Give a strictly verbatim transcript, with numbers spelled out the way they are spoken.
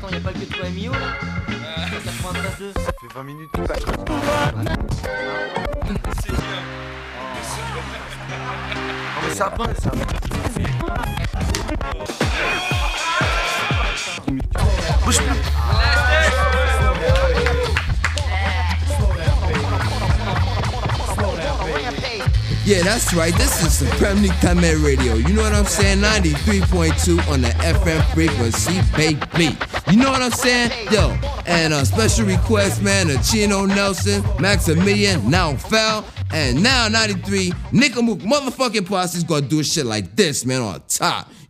attends, y'a pas que toi et Mio là quatre-vingt-treize deux. Ça fait vingt minutes que tu passes. C'est bien. Non mais ça va, ça va. Bouge plus. Yeah, that's right. This is Supreme League Time Radio. You know what I'm saying? ninety-three point two on the F M frequency, baby. You know what I'm saying? Yo, and a special request, man, to Chino Nelson, Maximilian, now Fel, and now ninety-three, Nickelmook motherfucking Posse's gonna do shit like this, man, on top.